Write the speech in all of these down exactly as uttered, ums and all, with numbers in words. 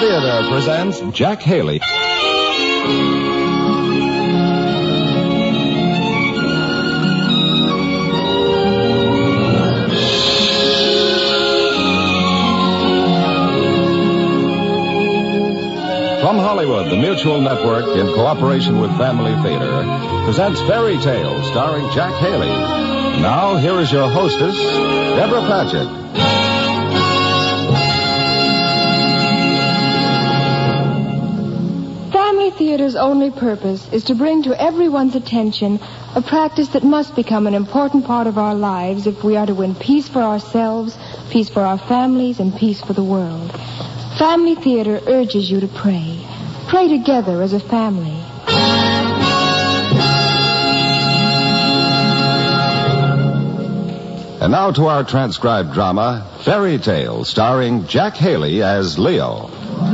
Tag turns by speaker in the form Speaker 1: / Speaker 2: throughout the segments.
Speaker 1: Theater presents Jack Haley. From Hollywood, the Mutual Network, in cooperation with Family Theater, presents Fairy Tale, starring Jack Haley. Now, here is your hostess, Deborah Paget.
Speaker 2: Family Theater's only purpose is to bring to everyone's attention a practice that must become an important part of our lives if we are to win peace for ourselves, peace for our families, and peace for the world. Family Theater urges you to pray. Pray together as a family.
Speaker 1: And now to our transcribed drama, Fairy Tale, starring Jack Haley as Leo.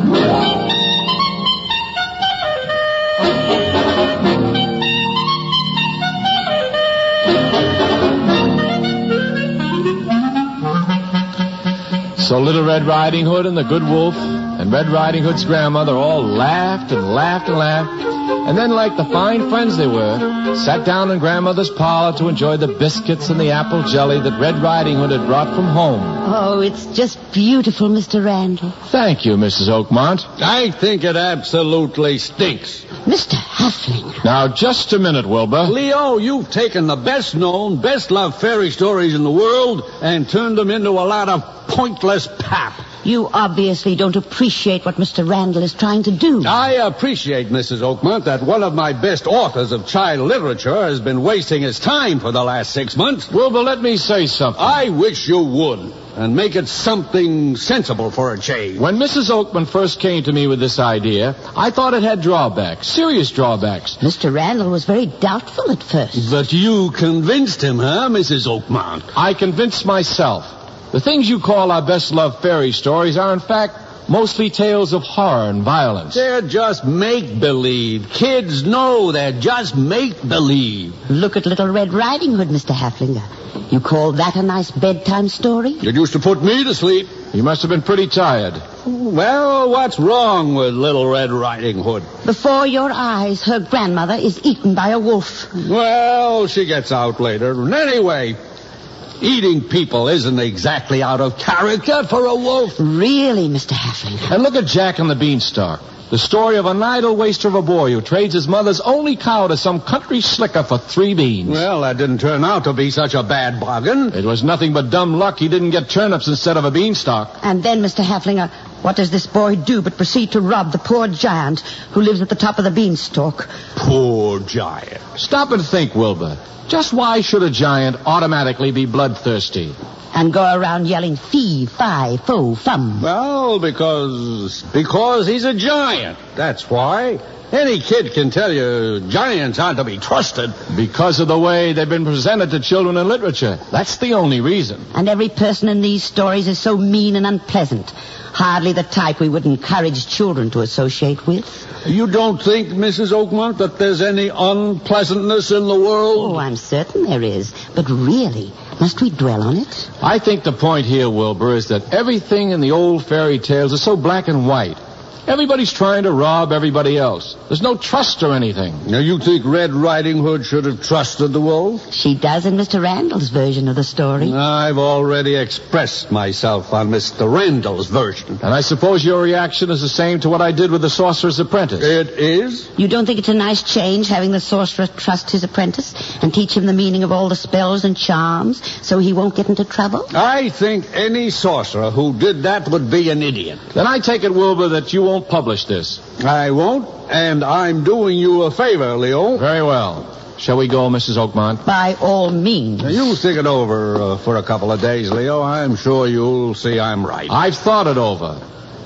Speaker 3: So Little Red Riding Hood and the Good Wolf and Red Riding Hood's grandmother all laughed and laughed and laughed, and then, like the fine friends they were, sat down in Grandmother's parlor to enjoy the biscuits and the apple jelly that Red Riding Hood had brought from home.
Speaker 4: Oh, it's just beautiful, Mister Randall.
Speaker 3: Thank you, Missus Oakmont.
Speaker 5: I think it absolutely stinks.
Speaker 4: Mister Huffling.
Speaker 3: Now, just a minute, Wilbur.
Speaker 5: Leo, you've taken the best-known, best-loved fairy stories in the world and turned them into a lot of pointless pap.
Speaker 4: You obviously don't appreciate what Mister Randall is trying to do.
Speaker 5: I appreciate, Missus Oakmont, that one of my best authors of child literature has been wasting his time for the last six months.
Speaker 3: Wilbur, let me say something.
Speaker 5: I wish you would, and make it something sensible for a change.
Speaker 3: When Missus Oakman first came to me with this idea, I thought it had drawbacks, serious drawbacks.
Speaker 4: Mister Randall was very doubtful at first.
Speaker 5: But you convinced him, huh, Missus Oakmont?
Speaker 3: I convinced myself. The things you call our best-loved fairy stories are, in fact, mostly tales of horror and violence.
Speaker 5: They're just make-believe. Kids know they're just make-believe.
Speaker 4: Look at Little Red Riding Hood, Mister Haflinger. You call that a nice bedtime story?
Speaker 5: It used to put me to sleep.
Speaker 3: You must have been pretty tired.
Speaker 5: Well, what's wrong with Little Red Riding Hood?
Speaker 4: Before your eyes, her grandmother is eaten by a wolf.
Speaker 5: Well, she gets out later. And anyway, eating people isn't exactly out of character for a wolf.
Speaker 4: Really, Mister Haflinger?
Speaker 3: And look at Jack and the Beanstalk. The story of an idle waster of a boy who trades his mother's only cow to some country slicker for three beans.
Speaker 5: Well, that didn't turn out to be such a bad bargain.
Speaker 3: It was nothing but dumb luck he didn't get turnips instead of a beanstalk.
Speaker 4: And then, Mister Haflinger, what does this boy do but proceed to rob the poor giant who lives at the top of the beanstalk?
Speaker 5: Poor giant.
Speaker 3: Stop and think, Wilbur. Just why should a giant automatically be bloodthirsty?
Speaker 4: And go around yelling fee, fi, fo, fum.
Speaker 5: Well, because because he's a giant. That's why. Any kid can tell you giants aren't to be trusted.
Speaker 3: Because of the way they've been presented to children in literature. That's the only reason.
Speaker 4: And every person in these stories is so mean and unpleasant. Hardly the type we would encourage children to associate with.
Speaker 5: You don't think, Missus Oakmont, that there's any unpleasantness in the world?
Speaker 4: Oh, I'm certain there is. But really, must we dwell on it?
Speaker 3: I think the point here, Wilbur, is that everything in the old fairy tales is so black and white. Everybody's trying to rob everybody else. There's no trust or anything.
Speaker 5: Now, you think Red Riding Hood should have trusted the wolf?
Speaker 4: She does in Mister Randall's version of the story.
Speaker 5: I've already expressed myself on Mister Randall's version.
Speaker 3: And I suppose your reaction is the same to what I did with the Sorcerer's Apprentice.
Speaker 5: It is?
Speaker 4: You don't think it's a nice change having the sorcerer trust his apprentice and teach him the meaning of all the spells and charms so he won't get into trouble?
Speaker 5: I think any sorcerer who did that would be an idiot.
Speaker 3: Then I take it, Wilbur, that you won't publish this.
Speaker 5: I won't, and I'm doing you a favor, Leo.
Speaker 3: Very well. Shall we go, Missus Oakmont?
Speaker 4: By all means.
Speaker 5: Now, you think it over uh, for a couple of days, Leo. I'm sure you'll see I'm right.
Speaker 3: I've thought it over.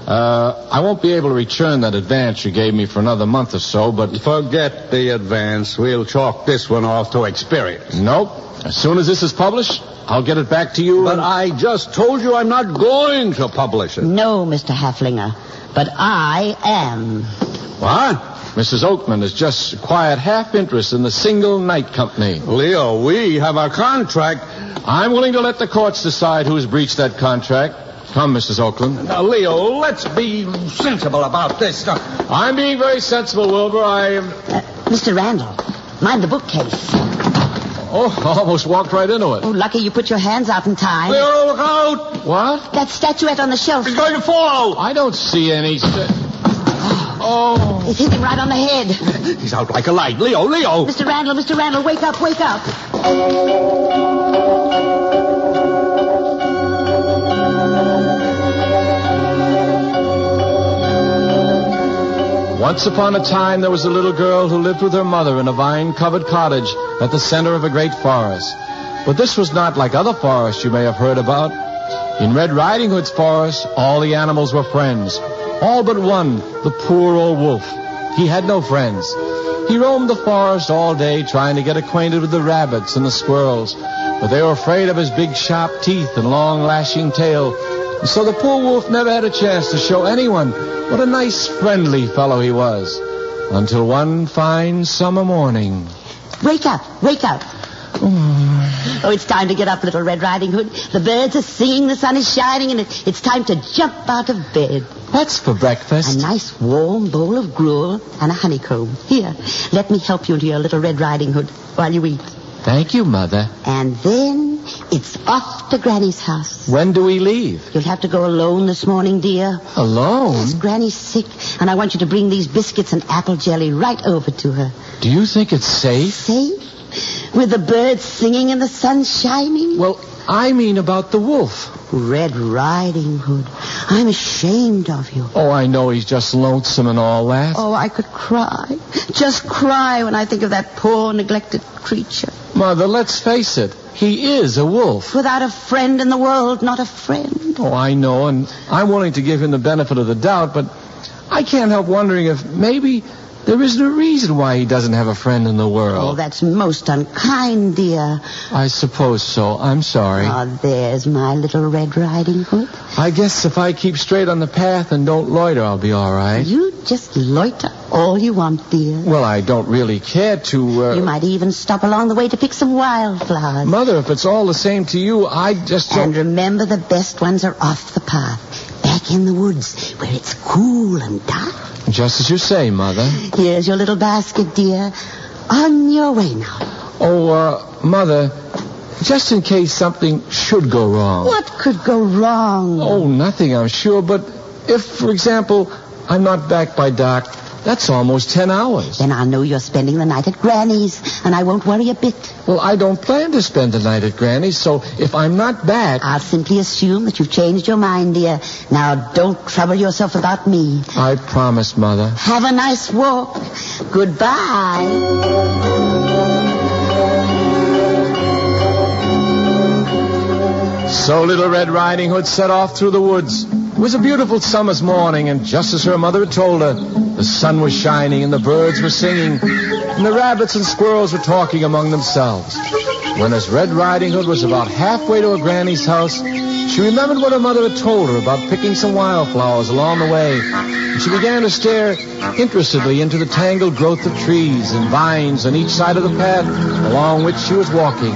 Speaker 3: Uh, I won't be able to return that advance you gave me for another month or so, but...
Speaker 5: Forget the advance. We'll chalk this one off to experience.
Speaker 3: Nope. As soon as this is published, I'll get it back to you.
Speaker 5: But
Speaker 3: and...
Speaker 5: I just told you I'm not going to publish it.
Speaker 4: No, Mister Haflinger. But I am.
Speaker 5: What?
Speaker 3: Missus Oakman has just acquired half interest in the Single Night Company.
Speaker 5: Leo, we have a contract.
Speaker 3: I'm willing to let the courts decide who's breached that contract. Come, Missus Oakland.
Speaker 5: Now, Leo, let's be sensible about this. Now,
Speaker 3: I'm being very sensible, Wilbur. I am...
Speaker 4: Uh, Mister Randall, mind the bookcase.
Speaker 3: Oh, I almost walked right into it.
Speaker 4: Oh, lucky you put your hands out in time.
Speaker 5: Leo, look out!
Speaker 3: What?
Speaker 4: That statuette on the shelf.
Speaker 5: He's going to fall!
Speaker 3: I don't see any... St- oh.
Speaker 4: It hit him right on the head.
Speaker 5: He's out like a light. Leo, Leo!
Speaker 4: Mister Randall, Mister Randall, wake up, wake up.
Speaker 3: Once upon a time, there was a little girl who lived with her mother in a vine-covered cottage at the center of a great forest. But this was not like other forests you may have heard about. In Red Riding Hood's forest, all the animals were friends. All but one, the poor old wolf. He had no friends. He roamed the forest all day trying to get acquainted with the rabbits and the squirrels, but they were afraid of his big sharp teeth and long lashing tail. And so the poor wolf never had a chance to show anyone what a nice, friendly fellow he was. Until one fine summer morning.
Speaker 4: Wake up, wake up. Oh, it's time to get up, Little Red Riding Hood. The birds are singing, the sun is shining, and it, it's time to jump out of bed.
Speaker 3: What's for breakfast?
Speaker 4: A nice warm bowl of gruel and a honeycomb. Here, let me help you into your Little Red Riding Hood while you eat.
Speaker 3: Thank you, Mother.
Speaker 4: And then it's off to Granny's house.
Speaker 3: When do we leave?
Speaker 4: You'll have to go alone this morning, dear.
Speaker 3: Alone?
Speaker 4: Yes, Granny's sick, and I want you to bring these biscuits and apple jelly right over to her.
Speaker 3: Do you think it's safe?
Speaker 4: Safe? With the birds singing and the sun shining?
Speaker 3: Well, I mean about the wolf.
Speaker 4: Red Riding Hood, I'm ashamed of you.
Speaker 3: Oh, I know he's just lonesome and all that.
Speaker 4: Oh, I could cry. Just cry when I think of that poor, neglected creature.
Speaker 3: Mother, let's face it. He is a wolf.
Speaker 4: Without a friend in the world, not a friend.
Speaker 3: Oh, I know, and I'm willing to give him the benefit of the doubt, but I can't help wondering if maybe there isn't a reason why he doesn't have a friend in the world.
Speaker 4: Oh, that's most unkind, dear.
Speaker 3: I suppose so. I'm sorry.
Speaker 4: Oh, there's my Little Red Riding Hood.
Speaker 3: I guess if I keep straight on the path and don't loiter, I'll be all right.
Speaker 4: You just loiter all you want, dear.
Speaker 3: Well, I don't really care to... Uh...
Speaker 4: You might even stop along the way to pick some wildflowers.
Speaker 3: Mother, if it's all the same to you, I just don't...
Speaker 4: And remember, the best ones are off the path, back in the woods, where it's cool and dark.
Speaker 3: Just as you say, Mother.
Speaker 4: Here's your little basket, dear. On your way now.
Speaker 3: Oh, uh, Mother, just in case something should go wrong.
Speaker 4: What could go wrong?
Speaker 3: Oh, nothing, I'm sure. But if, for example, I'm not back by dark, that's almost ten hours.
Speaker 4: Then I'll know you're spending the night at Granny's, and I won't worry a bit.
Speaker 3: Well, I don't plan to spend the night at Granny's, so if I'm not back...
Speaker 4: I'll simply assume that you've changed your mind, dear. Now, don't trouble yourself about me.
Speaker 3: I promise, Mother.
Speaker 4: Have a nice walk. Goodbye.
Speaker 3: So Little Red Riding Hood set off through the woods. It was a beautiful summer's morning, and just as her mother had told her, the sun was shining and the birds were singing, and the rabbits and squirrels were talking among themselves. When as Red Riding Hood was about halfway to her granny's house, she remembered what her mother had told her about picking some wildflowers along the way, and she began to stare interestedly into the tangled growth of trees and vines on each side of the path along which she was walking.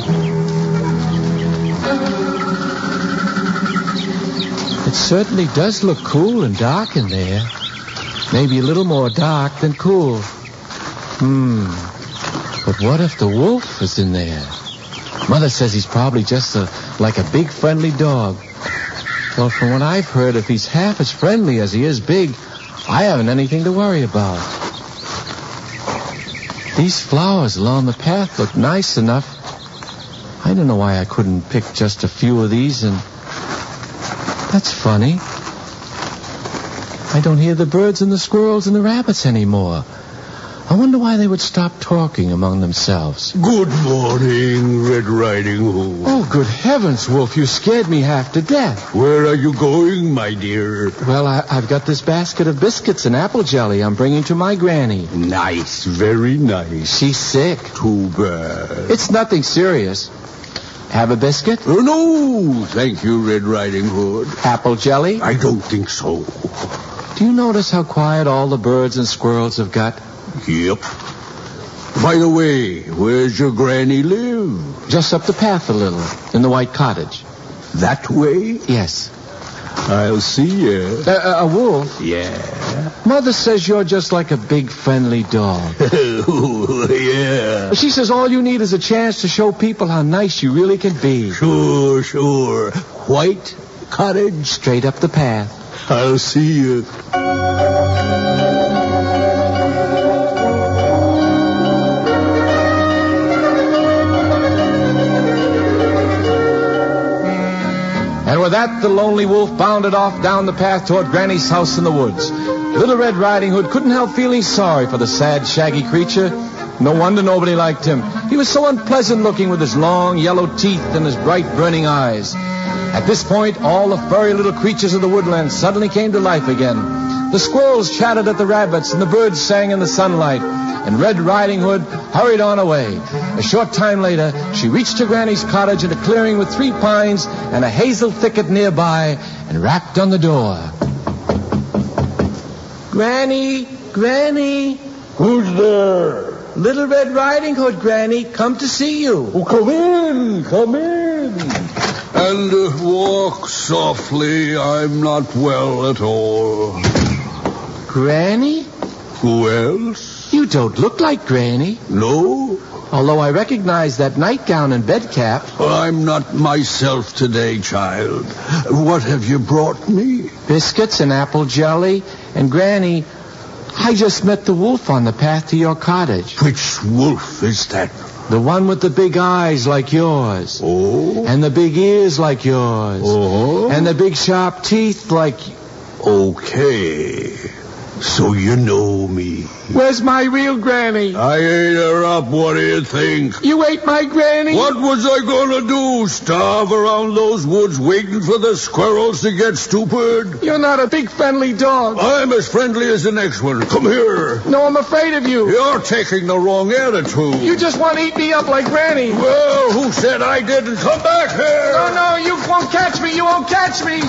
Speaker 3: It certainly does look cool and dark in there. Maybe a little more dark than cool. Hmm. But what if the wolf is in there? Mother says he's probably just a, like a big friendly dog. Well, from what I've heard, if he's half as friendly as he is big, I haven't anything to worry about. These flowers along the path look nice enough. I don't know why I couldn't pick just a few of these and... That's funny. I don't hear the birds and the squirrels and the rabbits anymore. I wonder why they would stop talking among themselves.
Speaker 5: Good morning, Red Riding Hood.
Speaker 3: Oh, good heavens, Wolf, you scared me half to death.
Speaker 5: Where are you going, my dear?
Speaker 3: Well, I, I've got this basket of biscuits and apple jelly I'm bringing to my granny.
Speaker 5: Nice, very nice.
Speaker 3: She's sick.
Speaker 5: Too bad.
Speaker 3: It's nothing serious. Have a biscuit?
Speaker 5: Oh, no, thank you, Red Riding Hood.
Speaker 3: Apple jelly?
Speaker 5: I don't think so.
Speaker 3: Do you notice how quiet all the birds and squirrels have got?
Speaker 5: Yep. By the way, where's your granny live?
Speaker 3: Just up the path a little, in the white cottage.
Speaker 5: That way?
Speaker 3: Yes.
Speaker 5: I'll see you.
Speaker 3: Uh, a wolf?
Speaker 5: Yeah.
Speaker 3: Mother says you're just like a big, friendly dog.
Speaker 5: Yeah.
Speaker 3: She says all you need is a chance to show people how nice you really can be.
Speaker 5: Sure, sure. White cottage.
Speaker 3: Straight up the path.
Speaker 5: I'll see you.
Speaker 3: And with that, the lonely wolf bounded off down the path toward Granny's house in the woods. Little Red Riding Hood couldn't help feeling sorry for the sad, shaggy creature. No wonder nobody liked him. He was so unpleasant looking with his long, yellow teeth and his bright, burning eyes. At this point, all the furry little creatures of the woodland suddenly came to life again. The squirrels chattered at the rabbits, and the birds sang in the sunlight. And Red Riding Hood hurried on away. A short time later, she reached her Granny's cottage in a clearing with three pines and a hazel thicket nearby, and rapped on the door. Granny, Granny.
Speaker 5: Who's there?
Speaker 3: Little Red Riding Hood, Granny, come to see you.
Speaker 5: Oh, come in, come in. And uh, walk softly. I'm not well at all.
Speaker 3: Granny?
Speaker 5: Who else?
Speaker 3: You don't look like Granny.
Speaker 5: No?
Speaker 3: Although I recognize that nightgown and bed cap.
Speaker 5: I'm not myself today, child. What have you brought me?
Speaker 3: Biscuits and apple jelly. And Granny, I just met the wolf on the path to your cottage.
Speaker 5: Which wolf is that?
Speaker 3: The one with the big eyes like yours.
Speaker 5: Oh?
Speaker 3: And the big ears like yours.
Speaker 5: Oh?
Speaker 3: And the big sharp teeth like...
Speaker 5: Okay. So you know me.
Speaker 3: Where's my real Granny?
Speaker 5: I ate her up. What do you think?
Speaker 3: You ate my Granny?
Speaker 5: What was I going to do? Starve around those woods waiting for the squirrels to get stupid?
Speaker 3: You're not a big friendly dog.
Speaker 5: I'm as friendly as the next one. Come here.
Speaker 3: No, I'm afraid of you.
Speaker 5: You're taking the wrong attitude.
Speaker 3: You just want to eat me up like Granny.
Speaker 5: Well, who said I didn't? Come back here.
Speaker 3: No, no, you won't catch me. You won't catch me.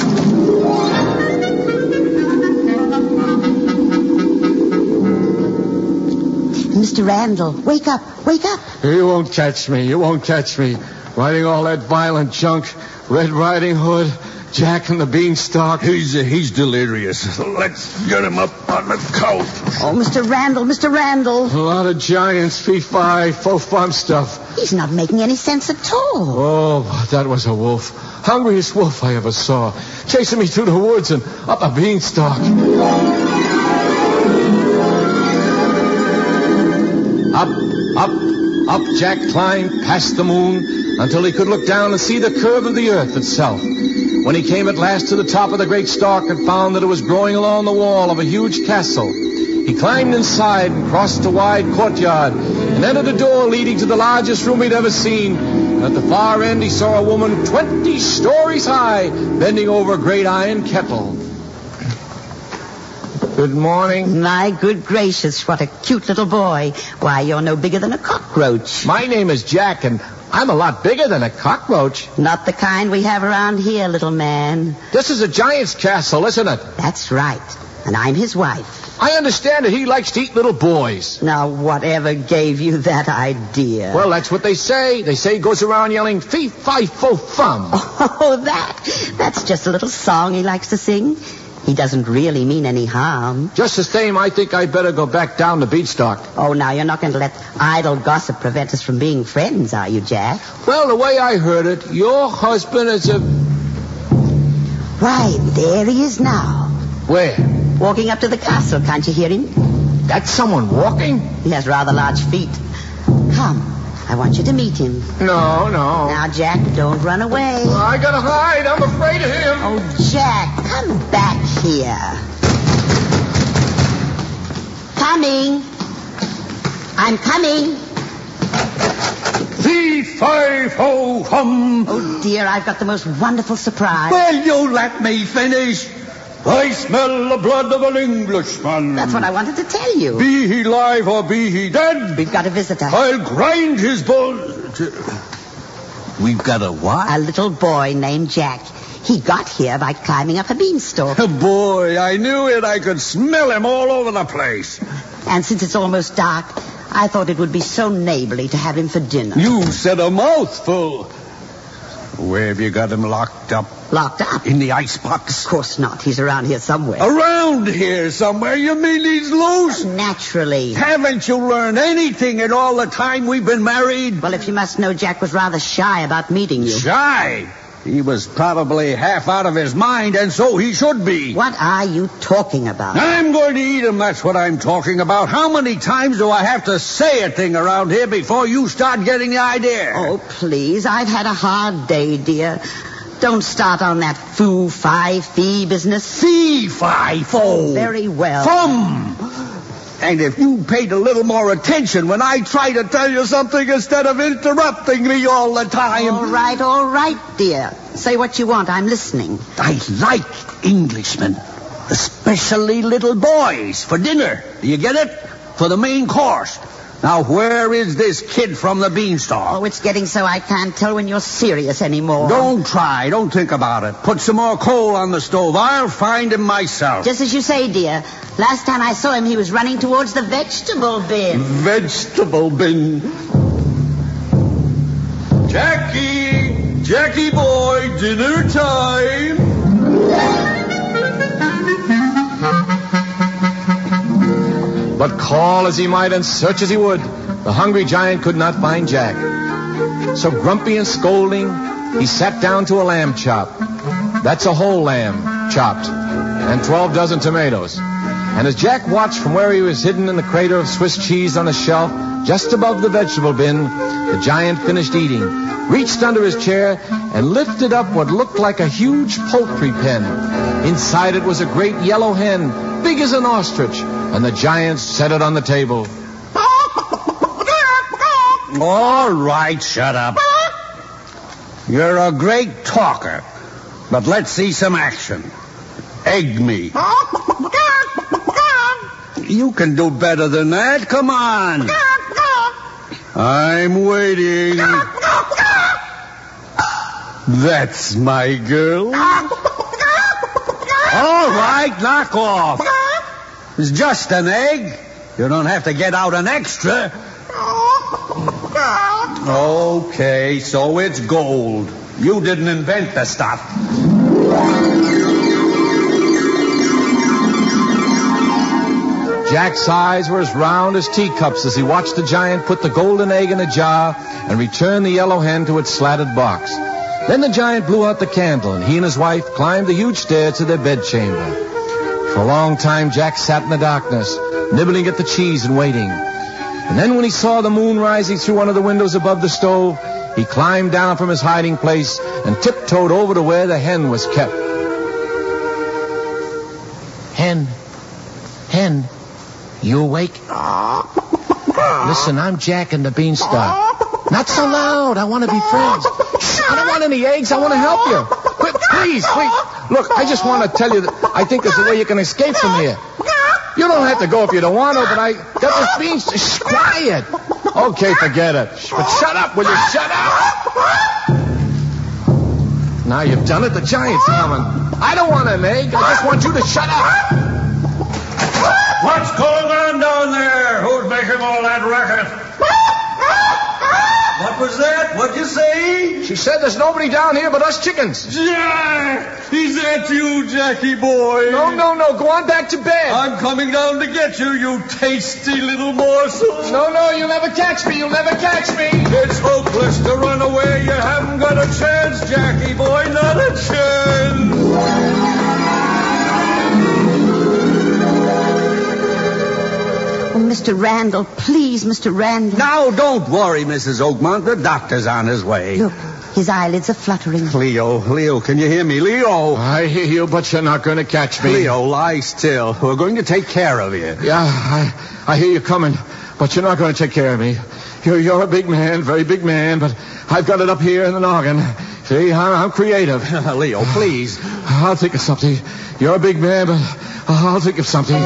Speaker 4: Mister Randall, wake up, wake up.
Speaker 3: You won't catch me. You won't catch me. Riding all that violent junk. Red Riding Hood, Jack and the Beanstalk.
Speaker 5: He's uh, he's delirious. Let's get him up on the couch.
Speaker 4: Oh, Mister Randall, Mister Randall.
Speaker 3: A lot of giants, fee-fi, faux-fum stuff.
Speaker 4: He's not making any sense at all.
Speaker 3: Oh, that was a wolf. Hungriest wolf I ever saw. Chasing me through the woods and up a beanstalk. Up, up, up Jack climbed past the moon until he could look down and see the curve of the earth itself. When he came at last to the top of the great stalk and found that it was growing along the wall of a huge castle, he climbed inside and crossed a wide courtyard and entered a door leading to the largest room he'd ever seen. And at the far end he saw a woman twenty stories high bending over a great iron kettle. Good morning.
Speaker 4: My good gracious, what a cute little boy. Why, you're no bigger than a cockroach.
Speaker 3: My name is Jack, and I'm a lot bigger than a cockroach.
Speaker 4: Not the kind we have around here, little man.
Speaker 3: This is a giant's castle, isn't it?
Speaker 4: That's right. And I'm his wife.
Speaker 3: I understand that he likes to eat little boys.
Speaker 4: Now, whatever gave you that idea?
Speaker 3: Well, that's what they say. They say he goes around yelling, fee, fi, fo, fum.
Speaker 4: Oh, that. That's just a little song he likes to sing. He doesn't really mean any harm.
Speaker 3: Just the same, I think I'd better go back down the beanstalk.
Speaker 4: Oh, now you're not going to let idle gossip prevent us from being friends, are you, Jack?
Speaker 3: Well, the way I heard it, your husband is a...
Speaker 4: Why, there he is now.
Speaker 3: Where?
Speaker 4: Walking up to the castle. Can't you hear him?
Speaker 3: That's someone walking?
Speaker 4: He has rather large feet. Come. I want you to meet him.
Speaker 3: No, no.
Speaker 4: Now, Jack, don't run away.
Speaker 3: Well, I gotta hide. I'm afraid of him.
Speaker 4: Oh, Jack, come back here. Coming. I'm coming.
Speaker 5: Fee, fi, fo, fum.
Speaker 4: Oh, dear, I've got the most wonderful surprise.
Speaker 5: Well, you let me finish. I smell the blood of an Englishman.
Speaker 4: That's what I wanted to tell you.
Speaker 5: Be he live or be he dead.
Speaker 4: We've got a visitor.
Speaker 5: I'll grind his bones. We've got a what?
Speaker 4: A little boy named Jack. He got here by climbing up a beanstalk.
Speaker 5: Boy, I knew it. I could smell him all over the place.
Speaker 4: And since it's almost dark, I thought it would be so neighborly to have him for dinner.
Speaker 5: You said a mouthful. Where have you got him locked up?
Speaker 4: Locked up?
Speaker 5: In the icebox?
Speaker 4: Of course not. He's around here somewhere.
Speaker 5: Around here somewhere? You mean he's loose?
Speaker 4: Naturally.
Speaker 5: Haven't you learned anything in all the time we've been married?
Speaker 4: Well, if you must know, Jack was rather shy about meeting you.
Speaker 5: Shy? He was probably half out of his mind, and so he should be.
Speaker 4: What are you talking about?
Speaker 5: I'm going to eat him, that's what I'm talking about. How many times do I have to say a thing around here before you start getting the idea?
Speaker 4: Oh, please. I've had a hard day, dear. Don't start on that foo-fi-fee business.
Speaker 5: Fee-fi-fo.
Speaker 4: Very well.
Speaker 5: Fum. And if you paid a little more attention when I try to tell you something instead of interrupting me all the time.
Speaker 4: All right, all right, dear. Say what you want. I'm listening.
Speaker 5: I like Englishmen, especially little boys, for dinner. Do you get it? For the main course. Now, where is this kid from the beanstalk?
Speaker 4: Oh, it's getting so I can't tell when you're serious anymore.
Speaker 5: Don't try. Don't think about it. Put some more coal on the stove. I'll find him myself.
Speaker 4: Just as you say, dear. Last time I saw him, he was running towards the vegetable bin.
Speaker 5: Vegetable bin. Jackie! Jackie boy, dinner time!
Speaker 3: But call as he might and search as he would, the hungry giant could not find Jack. So grumpy and scolding, he sat down to a lamb chop. That's a whole lamb, chopped, and twelve dozen tomatoes. And as Jack watched from where he was hidden in the crater of Swiss cheese on a shelf just above the vegetable bin, the giant finished eating, reached under his chair, and lifted up what looked like a huge poultry pen. Inside it was a great yellow hen, big as an ostrich, and the giant set it on the table.
Speaker 5: All right, shut up. You're a great talker, but let's see some action. Egg me. You can do better than that. Come on. I'm waiting. That's my girl. All right, knock off. It's just an egg. You don't have to get out an extra. Okay, so it's gold. You didn't invent the stuff.
Speaker 3: Jack's eyes were as round as teacups as he watched the giant put the golden egg in a jar and return the yellow hen to its slatted box. Then the giant blew out the candle, and he and his wife climbed the huge stairs to their bedchamber. For a long time, Jack sat in the darkness, nibbling at the cheese and waiting. And then when he saw the moon rising through one of the windows above the stove, he climbed down from his hiding place and tiptoed over to where the hen was kept. Hen, hen, you awake? Listen, I'm Jack and the Beanstalk. Not so loud. I want to be friends. Shh, I don't want any eggs. I want to help you. But please, please. Look, I just want to tell you that I think there's a way you can escape from here. You don't have to go if you don't want to, but I got this beanstalk. Shh, quiet. Okay, forget it. Shh, but shut up, will you? Shut up. Now you've done it. The giant's coming. I don't want an egg. I just want you to shut up.
Speaker 5: What's going on down there? Who's making all that racket? What was that? What'd you say?
Speaker 3: She said there's nobody down here but us chickens.
Speaker 5: Jack! Is that you, Jackie boy?
Speaker 3: No, no, no. Go on back to bed.
Speaker 5: I'm coming down to get you, you tasty little morsel.
Speaker 3: No, no, you'll never catch me. You'll never catch me.
Speaker 5: It's hopeless to run away. You haven't got a chance, Jackie boy. Not a chance.
Speaker 4: Oh, Mister Randall, please, Mister Randall.
Speaker 5: Now, don't worry, Missus Oakmont. The doctor's on his way.
Speaker 4: Look, his eyelids are fluttering.
Speaker 5: Leo, Leo, can you hear me? Leo!
Speaker 3: I hear you, but you're not going to catch me.
Speaker 5: Leo, lie still. We're going to take care of you.
Speaker 3: Yeah, I, I hear you coming, but you're not going to take care of me. You're, you're a big man, very big man, but I've got it up here in the noggin. See, I'm, I'm creative.
Speaker 5: Leo, please.
Speaker 3: I'll think of something. You're a big man, but I'll think of something.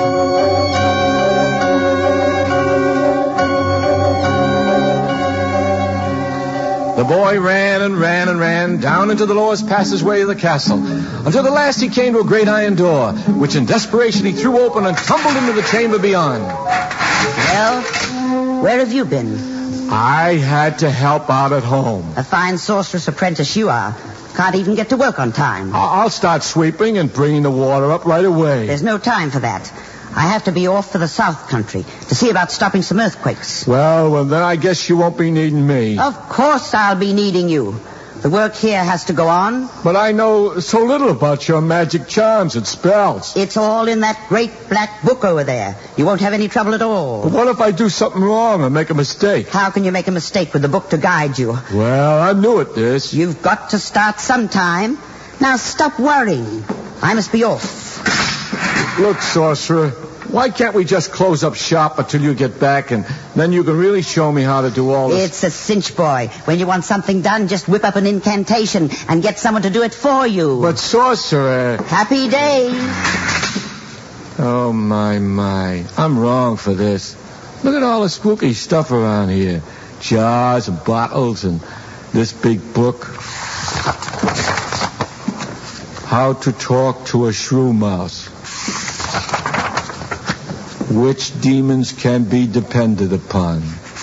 Speaker 3: The boy ran and ran and ran down into the lowest passageway of the castle, until at last he came to a great iron door, which in desperation he threw open and tumbled into the chamber beyond.
Speaker 4: Well, where have you been?
Speaker 3: I had to help out at home.
Speaker 4: A fine sorceress apprentice you are. Can't even get to work on time.
Speaker 3: I'll start sweeping and bringing the water up right away.
Speaker 4: There's no time for that. I have to be off for the South Country to see about stopping some earthquakes.
Speaker 3: Well, well, then I guess you won't be needing me.
Speaker 4: Of course I'll be needing you. The work here has to go on.
Speaker 3: But I know so little about your magic charms and spells.
Speaker 4: It's all in that great black book over there. You won't have any trouble at all.
Speaker 3: But what if I do something wrong or make a mistake?
Speaker 4: How can you make a mistake with the book to guide you?
Speaker 3: Well, I'm new at this.
Speaker 4: You've got to start sometime. Now stop worrying. I must be off.
Speaker 3: Look, sorcerer, why can't we just close up shop until you get back, and then you can really show me how to do all this?
Speaker 4: It's a cinch, boy. When you want something done, just whip up an incantation and get someone to do it for you.
Speaker 3: But, sorcerer...
Speaker 4: Happy days.
Speaker 3: Oh, my, my. I'm wrong for this. Look at all the spooky stuff around here. Jars and bottles and this big book. How to talk to a shrew mouse. Which demons can be depended upon.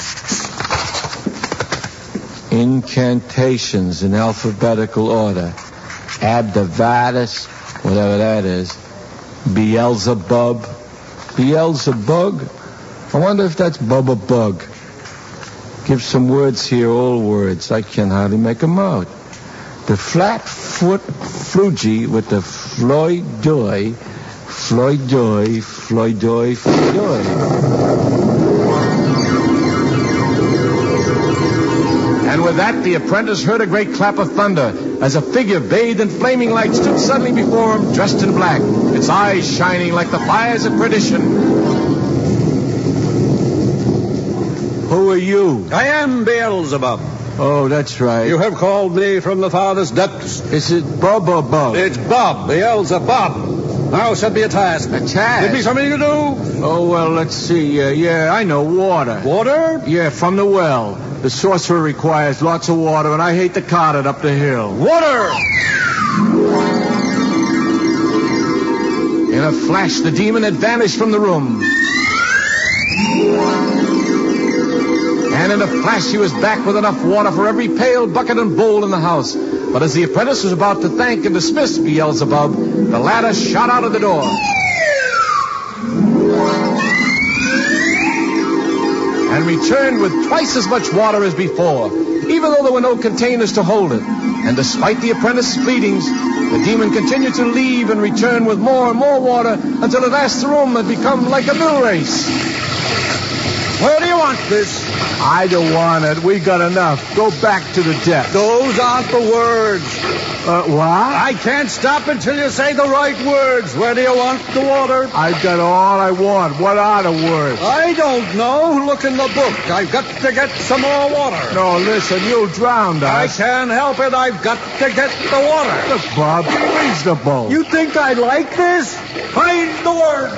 Speaker 3: Incantations in alphabetical order. Abdavadis, whatever that is. Beelzebub. Beelzebug? I wonder if that's Bubba Bug. Give some words here, old words. I can hardly make them out. The flat-foot flugy with the floydoi, floydoi, floydoi, floydoi. And with that, the apprentice heard a great clap of thunder as a figure bathed in flaming light stood suddenly before him, dressed in black, its eyes shining like the fires of perdition. Who are you?
Speaker 5: I am Beelzebub.
Speaker 3: Oh, that's right.
Speaker 5: You have called me from the farthest depths.
Speaker 3: Is it Bubba Bub?
Speaker 5: It's Bob, Beelzebub. Now set me a task.
Speaker 3: A task?
Speaker 5: Give me something to do.
Speaker 3: Oh, well, let's see. Uh, yeah, I know. Water.
Speaker 5: Water?
Speaker 3: Yeah, from the well. The sorcerer requires lots of water, and I hate to cart it up the hill.
Speaker 5: Water!
Speaker 3: In a flash, the demon had vanished from the room. And in a flash, he was back with enough water for every pail, bucket, and bowl in the house. But as the apprentice was about to thank and dismiss Beelzebub, the latter shot out of the door. And returned with twice as much water as before, even though there were no containers to hold it. And despite the apprentice's pleadings, the demon continued to leave and return with more and more water until at last the room had become like a mill race.
Speaker 5: Where do you want this?
Speaker 3: I don't want it. We got enough. Go back to the depths.
Speaker 5: Those aren't the words.
Speaker 3: Uh, what?
Speaker 5: I can't stop until you say the right words. Where do you want the water?
Speaker 3: I've got all I want. What are the words?
Speaker 5: I don't know. Look in the book. I've got to get some more water.
Speaker 3: No, listen, you'll drown us.
Speaker 5: I can't help it. I've got to get the water.
Speaker 3: Look, Bob, be reasonable.
Speaker 5: You think I like this? Find the words.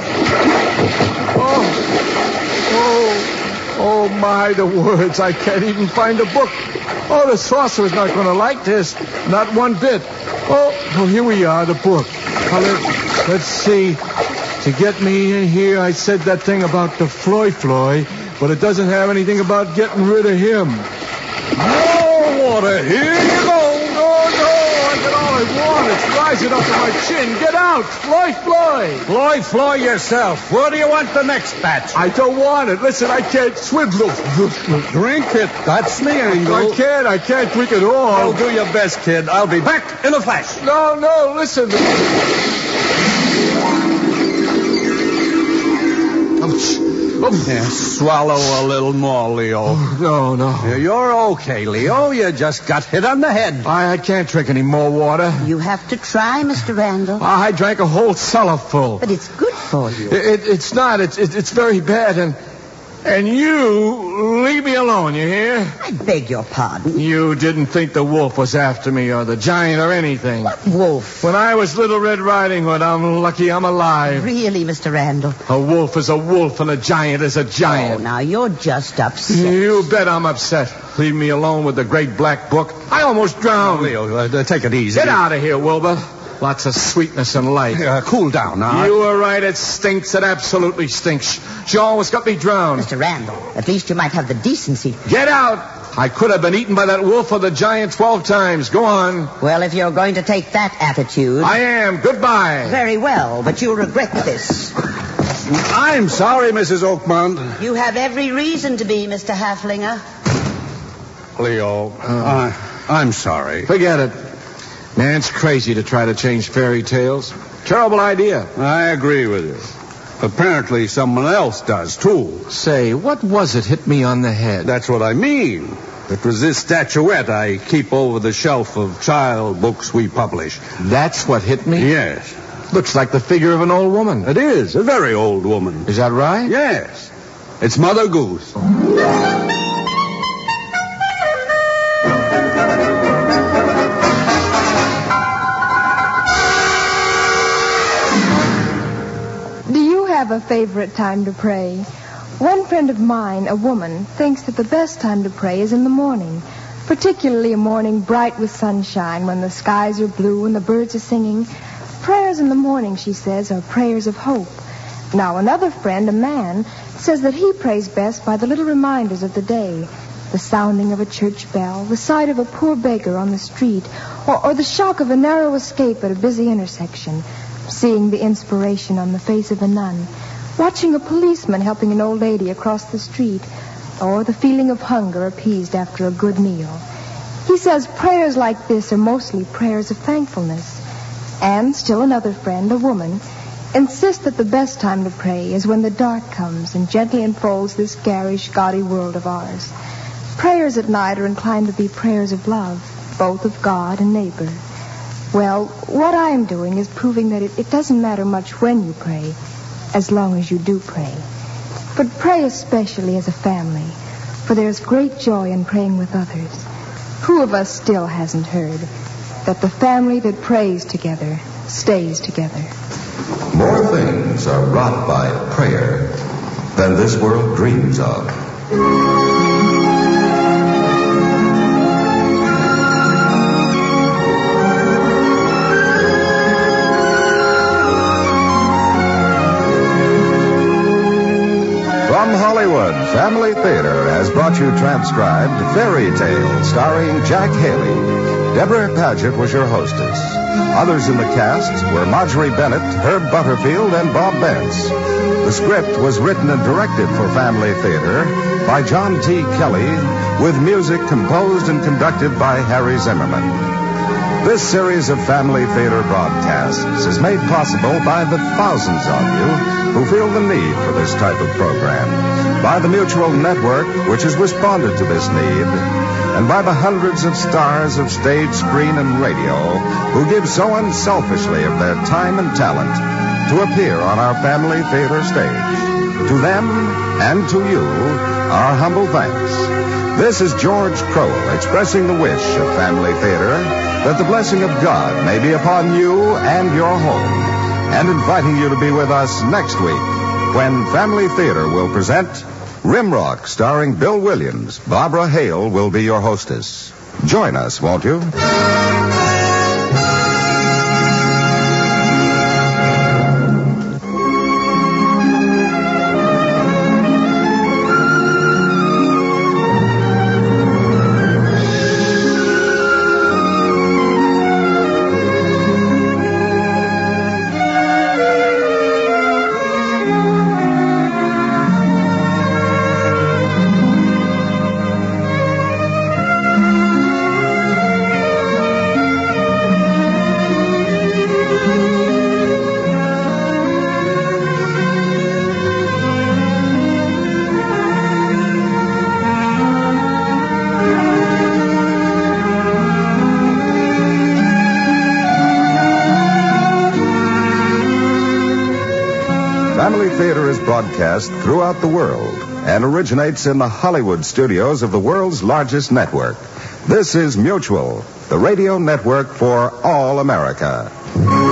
Speaker 3: Oh, oh. Oh, my, the words. I can't even find a book. Oh, the sorcerer's not going to like this. Not one bit. Oh, oh, here we are, the book. Now, let, let's see. To get me in here, I said that thing about the Floy Floy, but it doesn't have anything about getting rid of him.
Speaker 5: More water. Here you go.
Speaker 3: No, no, I got all I want. It's rising up to my chin. Get out. Floy Floy.
Speaker 5: Floy, Floy yourself. Where do you want the next batch?
Speaker 3: I don't want it. Listen, I can't swim.
Speaker 5: Drink it. That's the angle.
Speaker 3: I can't. I can't drink it all.
Speaker 5: I'll do your best, kid. I'll be back in a flash.
Speaker 3: No, no, listen.
Speaker 5: Oh, yeah, swallow a little more, Leo.
Speaker 3: Oh, no, no.
Speaker 5: Yeah, you're okay, Leo. You just got hit on the head.
Speaker 3: I, I can't drink any more water.
Speaker 4: You have to try, Mister Randall.
Speaker 3: I drank a whole cellar full.
Speaker 4: But it's good for you.
Speaker 3: It, it, it's not. It's it, it's very bad. And and you leave me alone, you hear?
Speaker 4: I beg your pardon.
Speaker 3: You didn't think the wolf was after me or the giant or anything.
Speaker 4: What wolf?
Speaker 3: When I was Little Red Riding Hood, I'm lucky I'm alive.
Speaker 4: Really, Mister Randall?
Speaker 3: A wolf is a wolf and a giant is a giant.
Speaker 4: Oh, now you're just upset.
Speaker 3: You bet I'm upset. Leave me alone with the great black book. I almost drowned.
Speaker 5: Leo, uh, take it easy.
Speaker 3: Get out of here, Wilbur. Lots of sweetness and light.
Speaker 5: Uh, cool down now.
Speaker 3: You were right. It stinks. It absolutely stinks. She almost got me drowned.
Speaker 4: Mister Randall, at least you might have the decency.
Speaker 3: Get out! I could have been eaten by that wolf or the giant twelve times. Go on.
Speaker 4: Well, if you're going to take that attitude...
Speaker 3: I am. Goodbye.
Speaker 4: Very well, but you'll regret this.
Speaker 5: I'm sorry, Missus Oakmont.
Speaker 4: You have every reason to be, Mister Halflinger.
Speaker 5: Leo, uh, I, I'm sorry.
Speaker 3: Forget it. Man, it's crazy to try to change fairy tales. Terrible idea.
Speaker 5: I agree with you. Apparently someone else does, too.
Speaker 3: Say, what was it hit me on the head?
Speaker 5: That's what I mean. It was this statuette I keep over the shelf of child books we publish.
Speaker 3: That's what hit me?
Speaker 5: Yes.
Speaker 3: Looks like the figure of an old woman.
Speaker 5: It is, a very old woman.
Speaker 3: Is that right?
Speaker 5: Yes. It's Mother Goose.
Speaker 2: Have a favorite time to pray. One friend of mine, a woman, thinks that the best time to pray is in the morning, particularly a morning bright with sunshine when the skies are blue and the birds are singing. Prayers in the morning, she says, are prayers of hope. Now, another friend, a man, says that he prays best by the little reminders of the day, the sounding of a church bell, the sight of a poor beggar on the street, or, or the shock of a narrow escape at a busy intersection, seeing the inspiration on the face of a nun, watching a policeman helping an old lady across the street, or the feeling of hunger appeased after a good meal. He says prayers like this are mostly prayers of thankfulness. And still another friend, a woman, insists that the best time to pray is when the dark comes and gently enfolds this garish, gaudy world of ours. Prayers at night are inclined to be prayers of love, both of God and neighbor. Well, what I'm doing is proving that it, it doesn't matter much when you pray, as long as you do pray. But pray especially as a family, for there's great joy in praying with others. Who of us still hasn't heard that the family that prays together stays together?
Speaker 1: More things are wrought by prayer than this world dreams of. From Hollywood, Family Theater has brought you transcribed Fairy Tale, starring Jack Haley. Deborah Paget was your hostess. Others in the cast were Marjorie Bennett, Herb Butterfield, and Bob Bentz. The script was written and directed for Family Theater by John T. Kelly, with music composed and conducted by Harry Zimmerman. This series of Family Theater broadcasts is made possible by the thousands of you who feel the need for this type of program, by the Mutual Network, which has responded to this need, and by the hundreds of stars of stage, screen, and radio who give so unselfishly of their time and talent to appear on our Family Theater stage. To them and to you, our humble thanks. This is George Crowell expressing the wish of Family Theater that the blessing of God may be upon you and your home, and inviting you to be with us next week when Family Theater will present Rimrock, starring Bill Williams. Barbara Hale will be your hostess. Join us, won't you? Family Theater is broadcast throughout the world and originates in the Hollywood studios of the world's largest network. This is Mutual, the radio network for all America.